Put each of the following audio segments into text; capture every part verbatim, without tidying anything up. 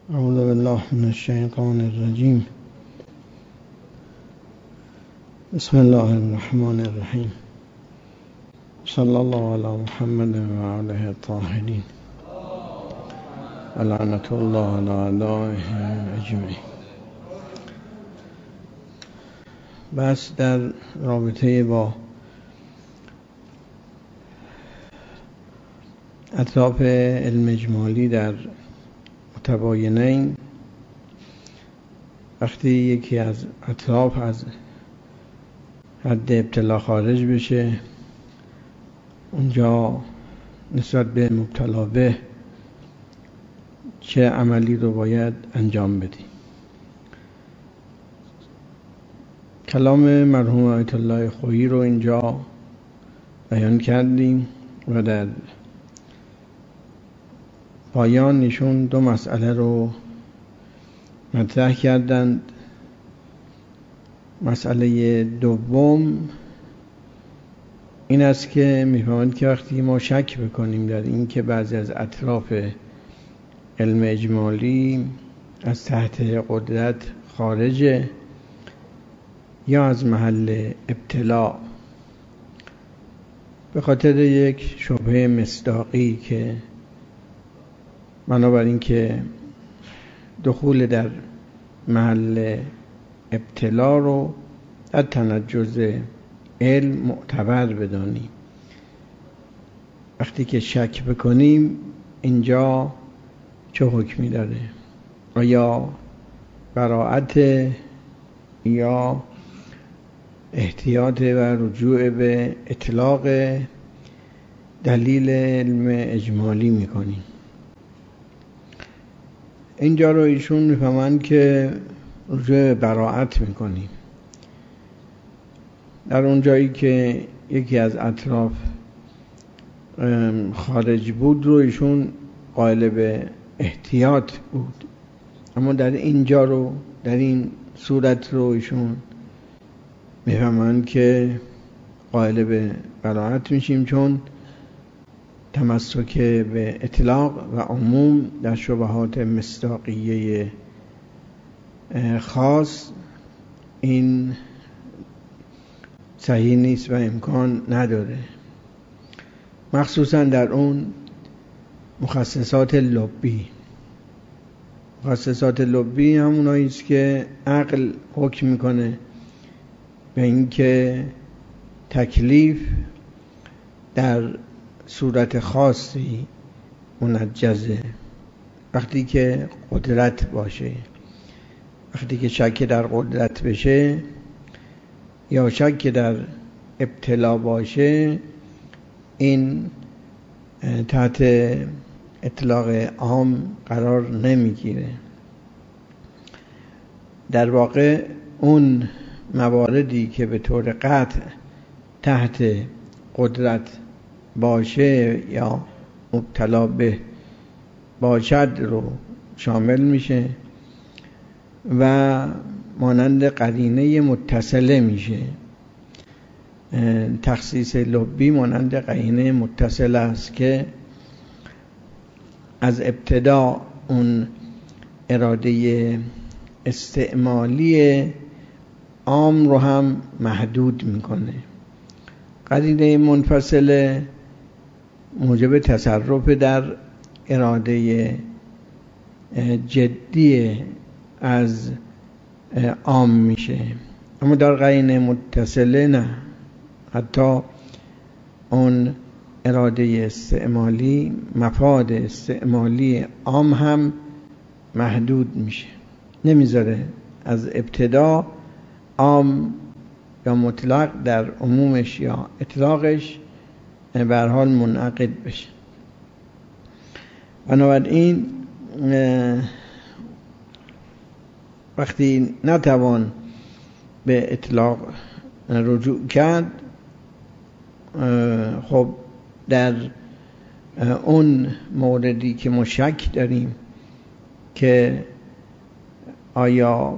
اعوذ بالله من الشیطان الرجیم. بسم الله الرحمن الرحیم. صلی الله علی محمد و آله الطاهرین و لعنت الله علی اعدائهم اجمعین. بس در رابطه با اطراف علم اجمالی در متباینین، وقتی یکی از اطراف از حد ابتلا خارج بشه، اونجا نسبت به مبتلا به چه عملی رو باید انجام بدیم. کلام مرحوم آیت الله خویی رو اینجا بیان کردیم و در پایان ایشون دو مسئله رو مطرح کردند. مسئله دوم این است که می‌فهمند که وقتی ما شک بکنیم در این که بعضی از اطراف علم اجمالی از تحت قدرت خارجه یا از محل ابتلا، به خاطر یک شبهه مصداقی که بنابراین که دخول در محل ابتلا رو در تنجز علم معتبر بدانیم، وقتی که شک بکنیم اینجا چه حکمی داره؟ آیا براءت یا احتیاط و رجوع به اطلاق دلیل علم اجمالی میکنیم؟ اینجا رو ایشون میفهمند که رجوع به براءت میکنیم. در اون جایی که یکی از اطراف خارج بود رو ایشون قائل به احتیاط بود، اما در اینجا رو در این صورت رو ایشون میفهمند که قائل به براءت میشیم، چون تمسک به اطلاق و عموم در شبهات مصداقیه خاص این صحیح نیست و امکان نداره، مخصوصا در اون مخصصات لبی. مخصصات لبی همونایی است که عقل حکم میکنه به اینکه تکلیف در صورت خاصی منجزه، وقتی که قدرت باشه. وقتی که شک در قدرت بشه یا شک در ابتلا باشه، این تحت اطلاق عام قرار نمیگیره. در واقع اون مواردی که به طور قطع تحت قدرت باشه یا مبتلا به باشد رو شامل میشه و مانند قرینه متصله میشه. تخصیص لبی مانند قرینه متصله است که از ابتدا اون اراده استعمالی عام رو هم محدود میکنه. قرینه منفصله موجب تصرف در اراده جدی از عام میشه، اما در قرینه متصله نه، حتی اون اراده استعمالی، مفاد استعمالی عام هم محدود میشه، نمیذاره از ابتدا عام یا مطلق در عمومش یا اطلاقش به هر حال منعقد بشه. بنابراین وقتی نتوان به اطلاق رجوع کرد، خب در اون موردی که ما شک داریم که آیا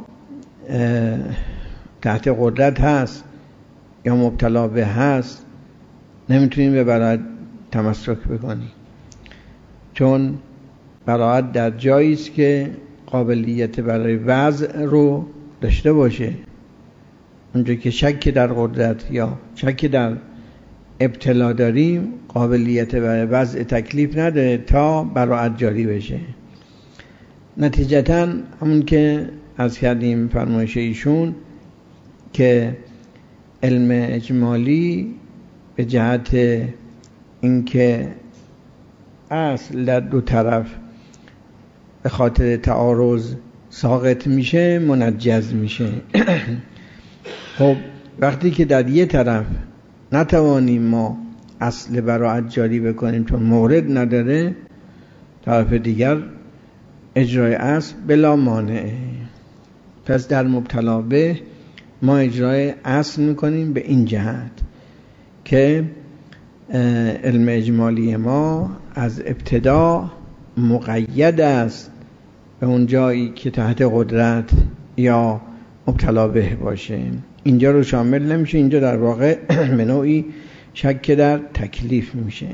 تحت قدرت هست یا مبتلا به هست، نمیتونیم به براءت تمسک بکنیم، چون براءت در جایی است که قابلیت برای وضع رو داشته باشه. اونجا که شک در قدرت یا شک در ابتلا داریم، قابلیت برای وضع تکلیف نداره تا براعت جاری بشه. نتیجتاً همون که از کردیم فرمایش ایشون که علم اجمالی به جهت اینکه اصل در دو طرف به خاطر تعارض ساقط میشه، منجز میشه. خب وقتی که در یه طرف نتوانیم ما اصل براعت جاری بکنیم چون مورد نداره، طرف دیگر اجرای اصل بلا مانعه. پس در مبتلا به ما اجرای اصل میکنیم به این جهت که علم اجمالی ما از ابتدا مقید است به اون جایی که تحت قدرت یا مبتلا به باشه. اینجا رو شامل نمیشه. اینجا در واقع به نوعی شک در تکلیف میشه.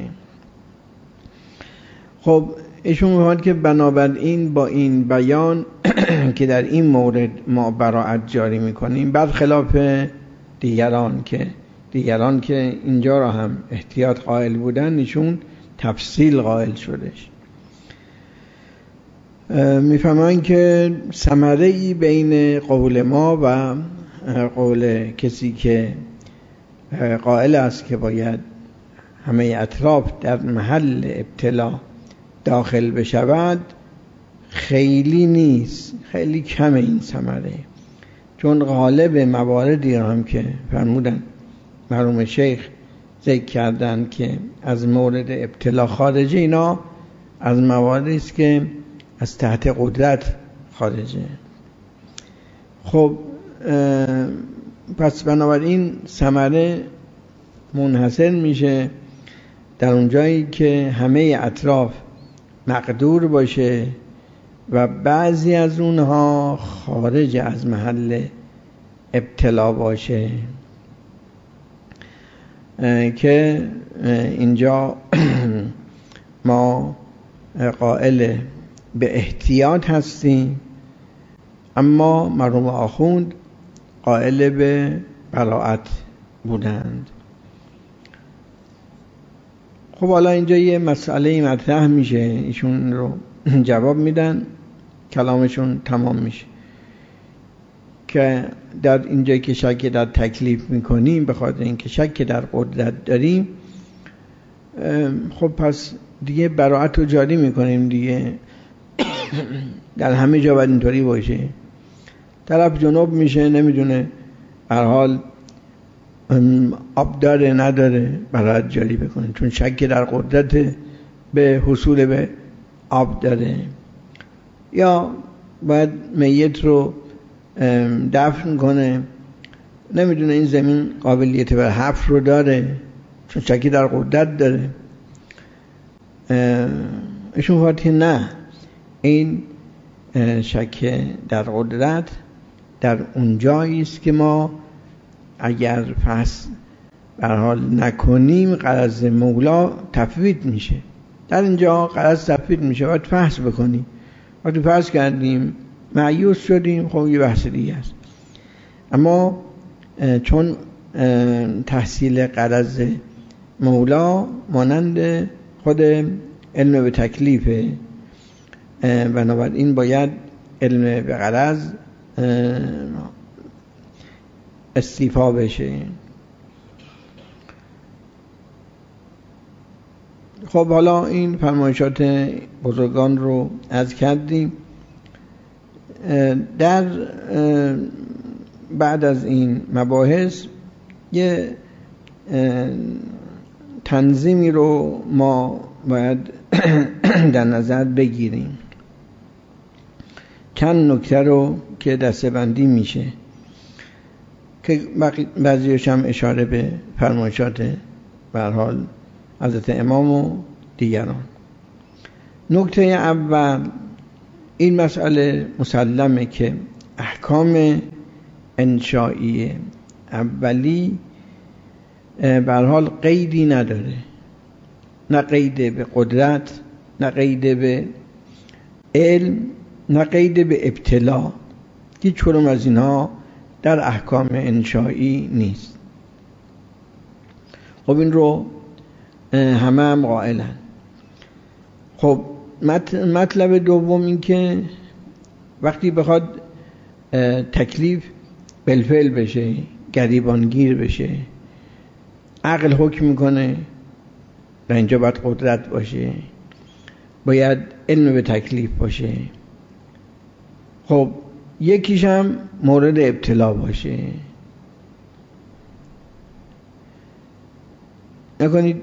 خب ایشون میگوید که بنابراین با این بیان که در این مورد ما براعت جاری میکنیم، برخلاف دیگران که دیگران که اینجا را هم احتیاط قائل بودن، ایشون تفصیل قائل شدش. میفهمن که ثمره‌ای بین قول ما و قول کسی که قائل است که باید همه اطراف در محل ابتلا داخل بشود خیلی نیست، خیلی کم این ثمره. چون غالب مواردی هم که فرمودن مرحوم شیخ ذکر کردن که از مورد ابتلا خارجه، اینا از مواردی است که از تحت قدرت خارجه. خب پس بنابراین ثمره منحصر میشه در اون جایی که همه اطراف مقدور باشه و بعضی از اونها خارج از محل ابتلا باشه، که اینجا ما قائل به احتیاط هستیم، اما مرحوم آخوند قائل به براعت بودند. خب حالا اینجا یه مسئله مطرح میشه، ایشون رو جواب میدن، کلامشون تمام میشه که در اینجا که شک در تکلیف میکنیم به خاطر اینکه شک در قدرت داریم، خب پس دیگه براعت رو جاری میکنیم دیگه. در همه جا باید اینطوری باشه. طرف جنوب میشه، نمیدونه هر حال آب داره نداره، براعت جاری بکنه چون شک در قدرت به حصول به آب داره. یا باید میت رو دفن کنه، نمیدونه این زمین قابلیت بر حفر رو داره چون شکی در قدرت داره. ایشون فرمود نه، این شک در قدرت در اون جایی است که ما اگر فحص به هر حال نکنیم غرض مولا تفویت میشه. در اینجا غرض تفویت میشه، باید فحص بکنیم. وقتی فحص کردیم مایوس شدیم، خب یه بحث دیگه است. اما چون تحصیل غرض مولا مانند خود علم به تکلیفه، بنابراین باید علم به غرض استیفا بشه. خب حالا این فرمایشات بزرگان رو عرض کردیم. در بعد از این مباحث یه تنظیمی رو ما باید در نظر بگیریم. چند نکته رو که دسته بندی میشه که بعضیش هم اشاره به فرمایشات به هر حال حضرت امام و دیگران. نکته اول، این مسئله مسلمه که احکام انشائی اولی به هر حال قیدی نداره، نه قید به قدرت، نه قید به علم، نه قید به ابتلا. هیچ کدوم از اینها در احکام انشایی نیست. خب این رو همه هم قائلن. خب مطلب دوم این که وقتی بخواد تکلیف بالفعل بشه، گریبانگیر بشه، عقل حکم میکنه و اینجا باید قدرت باشه، باید علم به تکلیف باشه. خب یکیش هم مورد ابتلا باشه. نکنید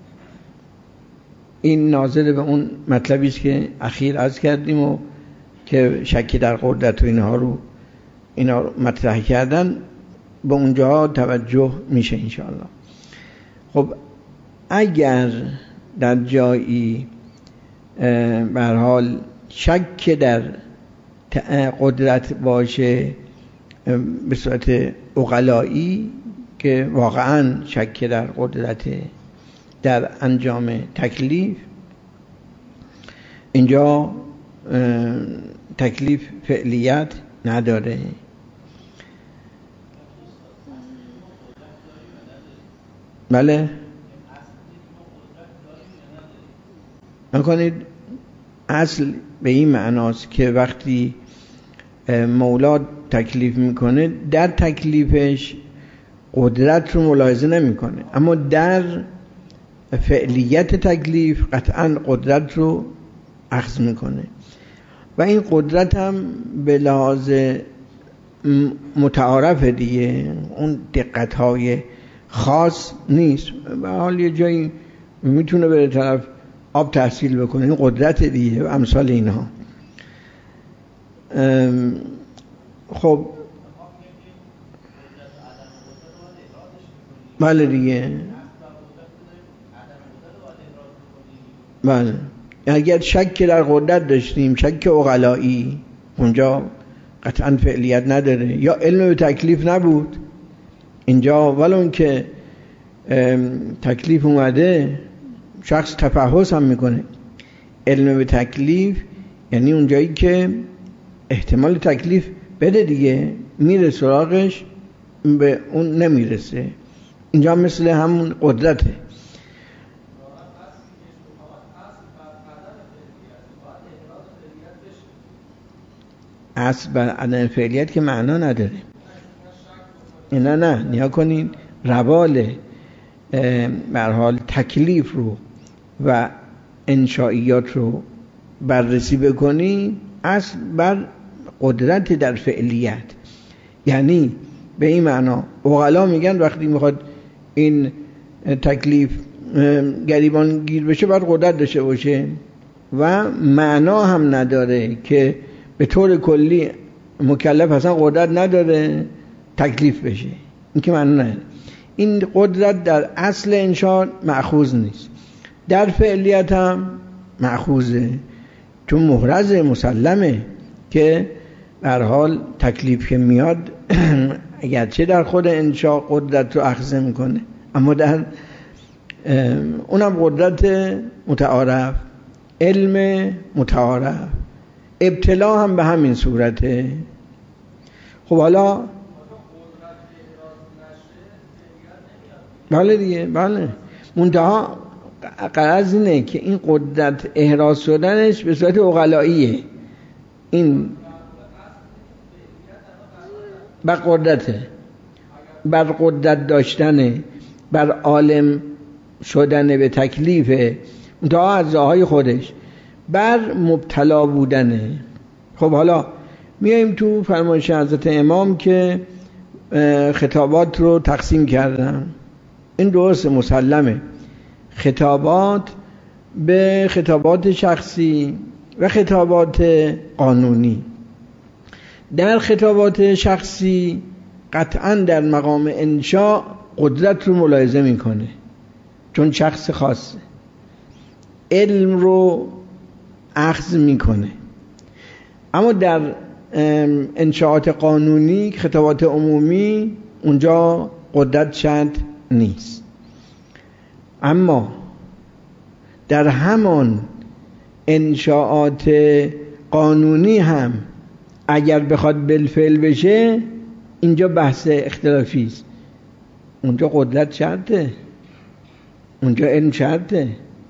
این ناظر به اون مطلبی است که اخیر عرض کردیم و که شکی در قدرت و اینها رو اینا رو مطرح کردن، به اونجا توجه میشه انشاءالله. خب اگر در جایی به هر حال شک در قدرت باشه به صورت عقلایی که واقعا شک در قدرت در انجام تکلیف، اینجا تکلیف فعلیت نداره. بله نکنید اصل به این معناست که وقتی مولا تکلیف میکنه در تکلیفش قدرت رو ملاحظه نمیکنه، اما در فعلیت تکلیف قطعا قدرت رو اخذ میکنه و این قدرت هم به لحاظ متعارف دیگه، اون دقت های خاص نیست. به حال یه جایی میتونه به طرف آب تحصیل بکنه، این قدرت دیگه و امثال اینها. خب بله دیگه، بله اگر شک در قدرت داشتیم، شک عقلایی، اونجا قطعا فعلیت نداره یا علم به تکلیف نبود. اینجا ولون که تکلیف اومده شخص تفحص هم میکنه. علم به تکلیف یعنی اونجایی که احتمال تکلیف بده دیگه، میره سراغش، به اون نمیرسه. اینجا مثل همون قدرته. اصل بر عدم فعلیت که معنا نداره. نه نه نیا کنین روال به هر حال تکلیف رو و انشائیات رو بررسی بکنی، اصل بر قدرت در فعلیت. یعنی به این معنا عقلا میگن وقتی میخواد این تکلیف گریبان گیر بشه باید قدرت داشته باشه و معنا هم نداره که به طور کلی مکلف اصلا قدرت نداره تکلیف بشه. این که معنا نداره. این قدرت در اصل انشاء مأخوذ نیست، در فعلیت هم مأخوذه، چون محرز مسلمه که به هر حال تکلیف که میاد اگرچه در خود انشاء قدرت رو اخذ میکنه، اما در اونم قدرت متعارف، علم متعارف، ابتلا هم به همین صورته. خب حالا بله دیگه، بله منتها غرض اینه که این قدرت احراز شدنش به صورت عقلاییه، این بر قدرته، بر قدرت داشتنه، بر عالم شدن به تکلیفه، منتها از راهای خودش، بر مبتلا بودنه. خب حالا میایم تو فرمایش حضرت امام که خطابات رو تقسیم کردن. این درست مسلمه، خطابات به خطابات شخصی و خطابات قانونی. در خطابات شخصی قطعا در مقام انشاء قدرت رو ملاحظه میکنه چون شخص خاصه، علم رو اخذ میکنه. اما در انشاءات قانونی، خطابات عمومی، اونجا قدرت شرط نیست. اما در همان انشاءات قانونی هم اگر بخواد بالفعل بشه، اینجا بحث اختلافی است. اونجا قدرت شرطه، اونجا علم شرطه.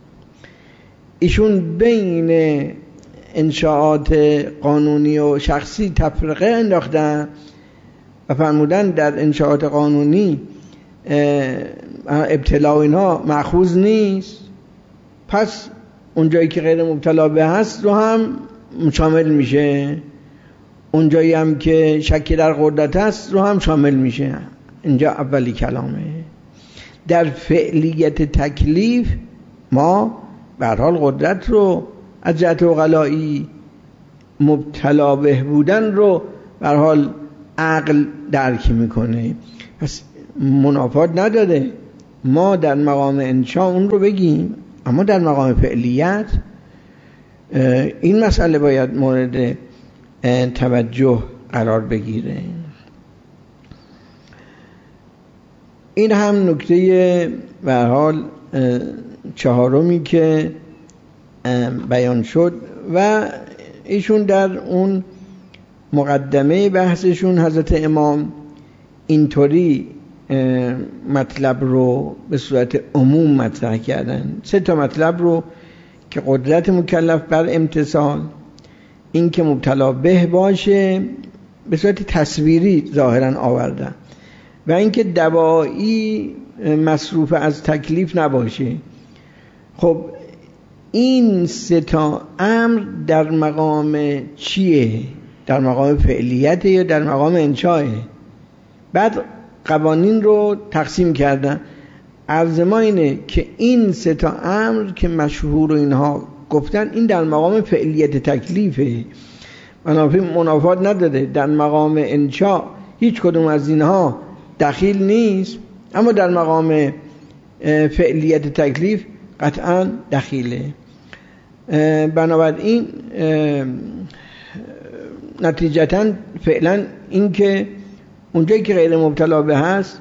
ایشون بین انشاءات قانونی و شخصی تفرقه انداختن و فرمودن در انشاءات قانونی ابتلا و اینها مأخوذ نیست، پس اونجایی که غیر مبتلا به هست رو هم شامل میشه، اونجایی هم که شک در قدرت هست رو هم شامل میشه. اینجا اولی کلامه. در فعلیت تکلیف ما به هر حال قدرت رو از جهت عقلایی، مبتلا به بودن رو به هر حال عقل درک میکنه، پس منافات نداره ما در مقام انشاء اون رو بگیم، اما در مقام فعلیت این مسئله باید مورد توجه قرار بگیره. این هم نکته به هر حال چهارمی که بیان شد و ایشون در اون مقدمه بحثشون حضرت امام اینطوری مطلب رو به صورت عموم مطرح کردن. سه تا مطلب رو که قدرت مکلف بر امتثال، این که مبتلا به باشه به صورت تصویری ظاهرا آوردن، و اینکه دوایی مصروف از تکلیف نباشه. خب این سه تا امر در مقام چیه؟ در مقام فعلیت یا در مقام انشاءه؟ بعد قوانین رو تقسیم کردن. عرض ما اینه که این سه تا امر که مشهور و اینها گفتن، این در مقام فعلیت تکلیفه، منافات نداره. در مقام انشاء هیچ کدوم از اینها دخیل نیست، اما در مقام فعلیت تکلیف قطعا دخیله. بنابراین نتیجتاً فعلا این که اونجایی که غیر مبتلا به هست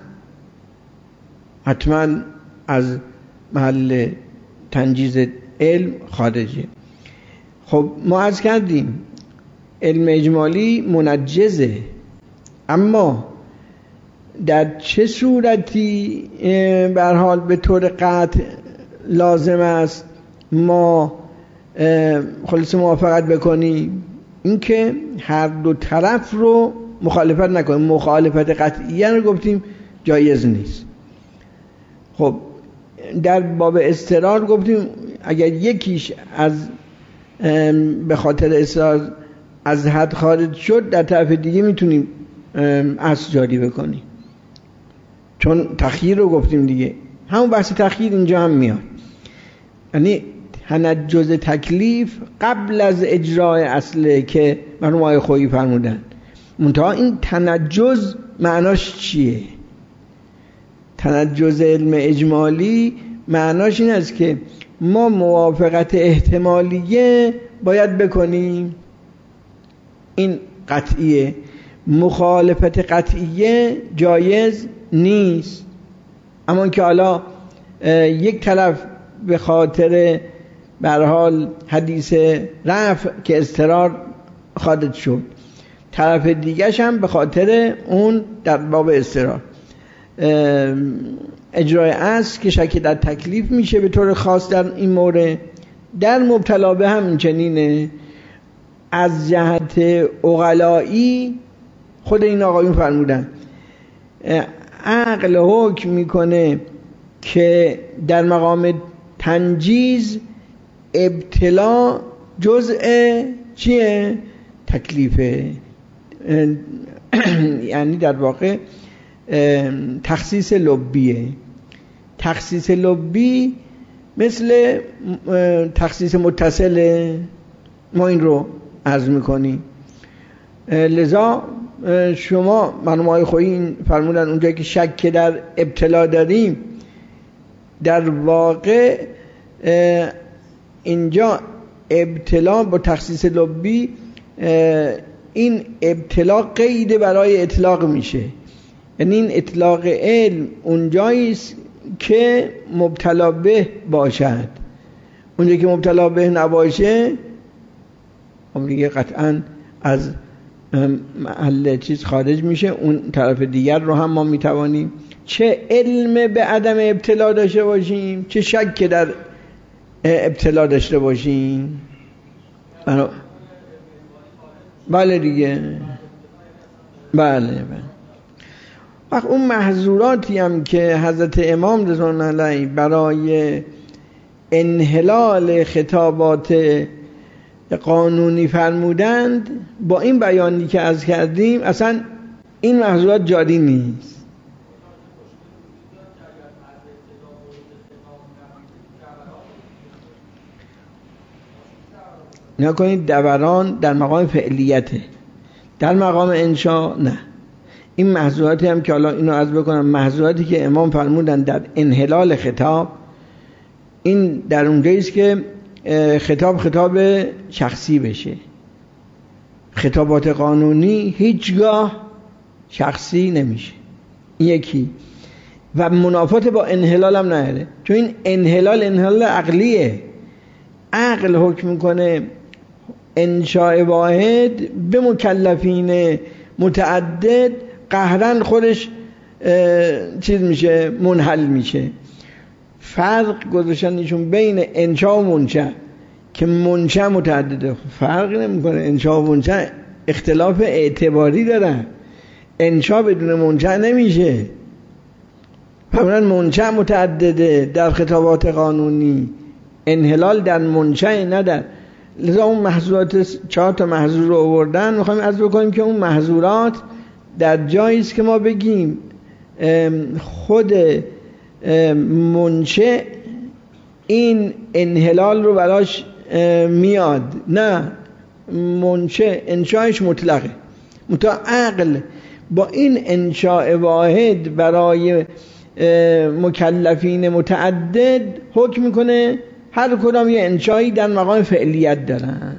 حتما از محل تنجیز علم خارجه. خب ما عرض کردیم علم اجمالی منجزه، اما در چه صورتی به هر حال به طور قطع لازم است ما خلاص موافقت بکنیم؟ اینکه هر دو طرف رو مخالفت نکنیم. مخالفت قطعیه رو گفتیم جایز نیست. خب در باب اضطرار گفتیم اگر یکیش از به خاطر اصرار از حد خارج شد، در طرف دیگه میتونیم اصل جاری بکنیم، چون تخییر رو گفتیم دیگه. همون بحث تخییر اینجا هم میاد، یعنی تنجز تکلیف قبل از اجرای اصله که مرحوم آقای خویی فرمودن. منتها این تنجز معناش چیه؟ تنجز علم اجمالی معناش این است که ما موافقت احتمالیه باید بکنیم، این قطعیه. مخالفت قطعیه جایز نیست. اما که حالا یک طرف به خاطر به هر حال حدیث رفع که اضطرار خارج شد، طرف دیگرش هم به خاطر اون در باب اضطرار اجرای اصل که شک در تکلیف میشه به طور خاص در این مورد. در مبتلا به هم چنینه. از جهت عقلایی خود این آقایون فرمودن عقل حکم میکنه که در مقام تنجیز ابتلا جزء چیه؟ تکلیفه. یعنی در واقع تخصیص لبیه. تخصیص لبی مثل تخصیص متصله، ما این رو عرض میکنیم. لذا شما مرحوم آقای خویی فرمودن اونجایی که شک در ابتلا داریم، در واقع اینجا ابتلا با تخصیص لبی، این ابتلا قید برای اطلاق میشه. یعنی این اطلاق علم اونجاییست که مبتلا به باشد. اونجایی که مبتلا به نباشه خب دیگه قطعا از محل چیز خارج میشه، اون طرف دیگر رو هم ما میتوانیم چه علم به عدم ابتلا داشته باشیم، چه شک در ابتلا داشته باشیم. بله دیگه، بله بله. وقت اون محظوراتی هم که حضرت امام رضوان الله علیه برای انحلال خطابات قانونی فرمودند، با این بیانی که عرض کردیم اصلا این محظورات جاری نیست. نکنید دوران در مقام فعلیته، در مقام انشا نه. این محظوراتی هم که حالا اینو عرض بکنم، محظوراتی که امام فرمودن در انحلال خطاب، این در اونجایی است که خطاب خطاب شخصی بشه. خطابات قانونی هیچگاه شخصی نمیشه، یکی و منافات با انحلال هم نداره، چون این انحلال انحلال عقلیه. عقل حکم میکنه انشاء واحد به مکلفین متعدد قهرن خودش چیز میشه، منحل میشه. فرق گذاشتن ایشون بین انشاء و منشأ که منشأ متعدده، فرق نمیکنه. انشاء و منشأ اختلاف اعتباری دارن، انشاء بدون منشأ نمیشه. فرمودن منشأ متعدده در خطابات قانونی، انحلال در منشأ نه در. لذا اون محظورات، چهار تا محظور رو آوردن. میخوایم عرض بکنیم که اون محظورات در جایی است که ما بگیم خود منشأ این انحلال رو براش میاد، نه، منشأ انشایش مطلقه. متا عقل با این انشاء واحد برای مکلفین متعدد حکم میکنه هر کدام یه انشایی در مقام فعلیت دارن.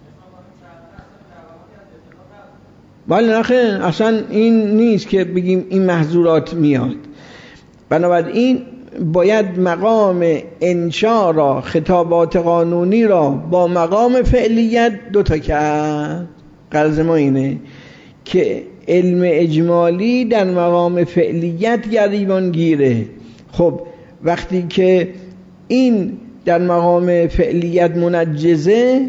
ولی نخیر، اصلا این نیست که بگیم این محظورات میاد. بنابراین باید مقام انشا را، خطابات قانونی را با مقام فعلیت دوتا کرد. غرض ما اینه که علم اجمالی در مقام فعلیت گریبان گیره. خب وقتی که این در مقام فعلیت منجزه،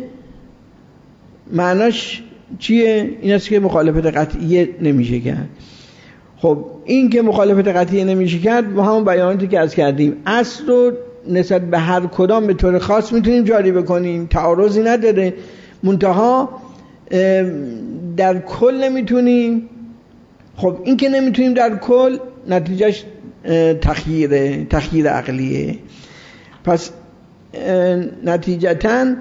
معناش چیه؟ این است که مخالفت قطعیه نمیشه کرد. خب این که مخالفت قطعیه نمیشه کرد با همون بیاناتی که عرض کردیم، اصل رو نسبت به هر کدام به طور خاص میتونیم جاری بکنیم، تعارضی نداره. منتها در کل نمیتونیم. خب این که نمیتونیم در کل، نتیجهش تخییره، تخییر عقلیه. پس نتیجتاً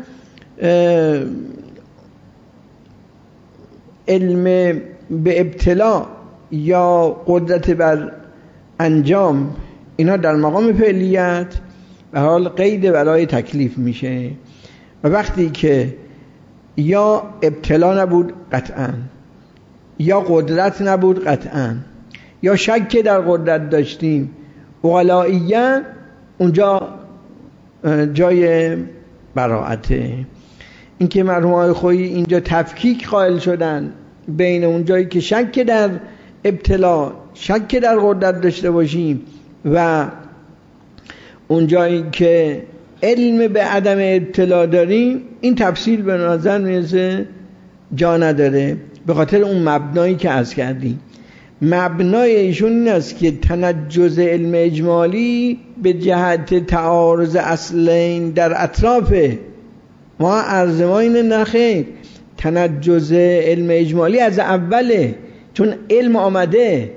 علم به ابتلا یا قدرت بر انجام، اینا در مقام فعلیت به حال قید برای تکلیف میشه. و وقتی که یا ابتلا نبود قطعاً، یا قدرت نبود قطعاً، یا شک در قدرت داشتیم اغلائیه، اونجا جای براعته. این که مرحوم خویی اینجا تفکیک قائل شدن بین اون جایی که شک در ابتلا، شک در قدرت داشته باشیم و اون جایی که علم به عدم ابتلا داریم، این تفصیل به نظر میرسه جا نداره، به خاطر اون مبنایی که عرض کردیم. مبنای ایشون این است که تنجز علم اجمالی به جهت تعارض اصلین در اطراف ما. عرض ما اینه نخیر، تنجز علم اجمالی از اوله، چون علم آمده،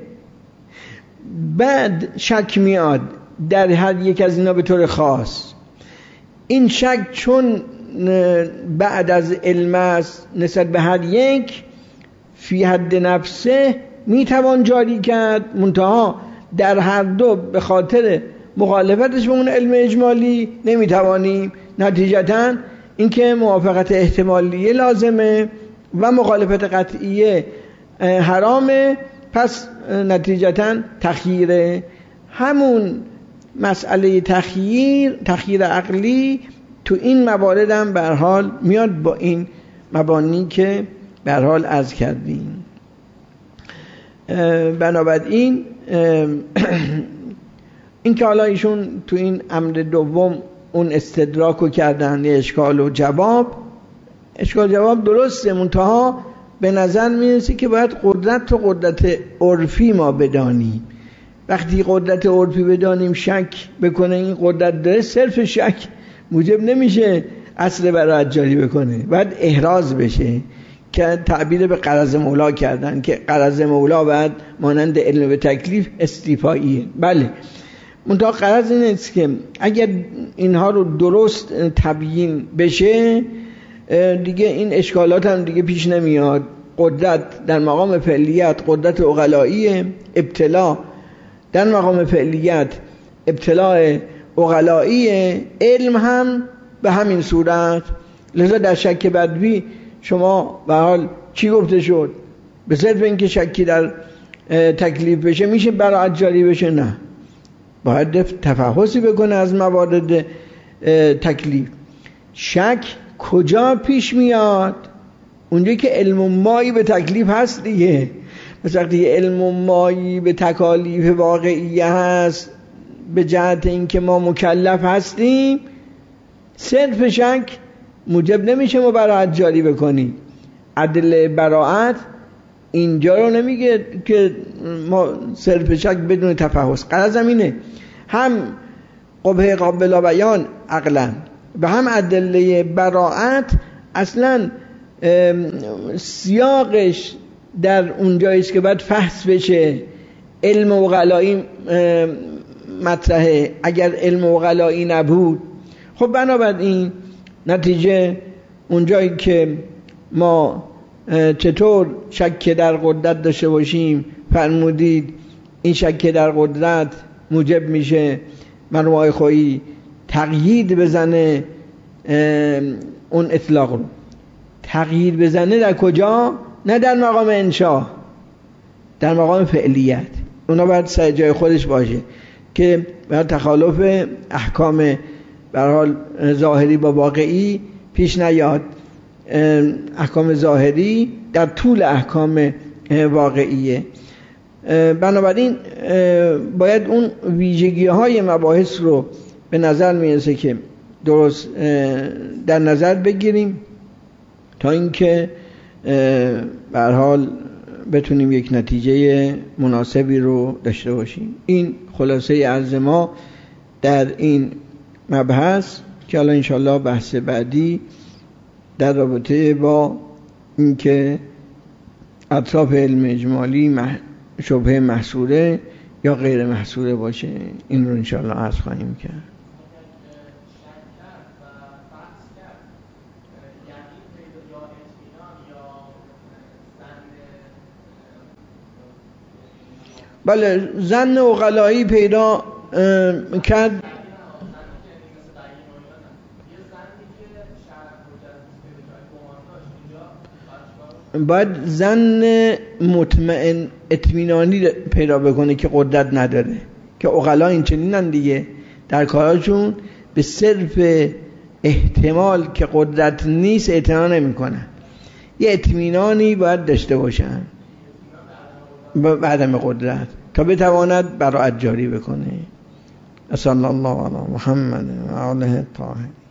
بعد شک میاد در هر یک از اینا به طور خاص. این شک چون بعد از علم است نسبت به هر یک، فی حد نفسه میتوان جاری کرد، منتها در هر دو به خاطر مخالفتش به اون علم اجمالی نمیتوانیم. نتیجتاً اینکه موافقت احتمالیه لازمه و مخالفت قطعیه حرامه، پس نتیجتاً تخییره. همون مسئله تخییر، تخییر عقلی تو این موارد هم به هر حال میاد با این مبانی که به هر حال عرض کردیم. بنابراین این که حالا ایشون تو این امر دوم اون استدراک رو کردن، اشکال و جواب، اشکال جواب درسته، منتها به نظر میرسه که باید قدرت و قدرت عرفی ما بدانیم. وقتی قدرت عرفی بدانیم شک بکنه این قدرت داره، صرف شک موجب نمیشه اصل برای جاری بکنه، باید احراز بشه که تعبیر به غرض مولا کردن که غرض مولا باید مانند علم به تکلیف استیفاییه. بله، منتها غرض این است که اگر اینها رو درست تبیین بشه دیگه این اشکالات هم دیگه پیش نمیاد. قدرت در مقام فعلیت قدرت عقلایی، ابتلا در مقام فعلیت ابتلاء عقلایی، علم هم به همین صورت. لذا در شک بدوی شما به حال چی گفته شد؟ به صرف اینکه شکی در تکلیف بشه میشه براعت جاری بشه؟ نه، باید تفحصی بکنه از موارد تکلیف. شک کجا پیش میاد؟ اونجایی که علم و مایی به تکلیف هست دیگه. مثل وقتی علم و مایی به تکالیف واقعی هست به جهت اینکه ما مکلف هستیم، صرف شک موجب نمیشه ما براعت جاری بکنیم. عدل براعت اینجا رو نمیگه که ما صرف شک بدون تفحص. غرض اینه هم قبه قابل بیان عقلا و هم ادله براعت اصلا سیاقش در اونجاییست که باید فحص بشه. علم عقلایی مطرحه، اگر علم عقلایی نبود خب بنابراین نتیجه اونجایی که ما چطور شک در قدرت داشته باشیم، فرمودید این شک در قدرت موجب میشه مرموهای خویی تقیید بزنه اون اطلاق رو. تقیید بزنه در کجا؟ نه در مقام انشاء، در مقام فعلیت. اونا باید سر جای خودش باشه که باید تخالف احکام به هر حال ظاهری با واقعی پیش نیاد. احکام ظاهری در طول احکام واقعیه. بنابراین باید اون ویژگی های مباحث رو به نظر میرسه که درست در نظر بگیریم تا اینکه به هر حال بتونیم یک نتیجه مناسبی رو داشته باشیم. این خلاصه عرض ما در این مبحث که الان انشاءالله بحث بعدی در رابطه با اینکه اطراف علم اجمالی شبهه محصوره یا غیر محصوره باشه، این رو انشاءالله عرض خواهیم کرد. بله، ظن عقلایی پیدا کرد. باید ظن مطمئن اطمینانی پیدا بکنه که قدرت نداره، که عقلا این چنینن دیگه، در کاراشون به صرف احتمال که قدرت نیست اعتنا نمی‌کنن. یه اطمینانی باید داشته باشن به عدم قدرت تا بتواند براعت جاری بکنه. صلی الله علی محمد و آله الطاهرین.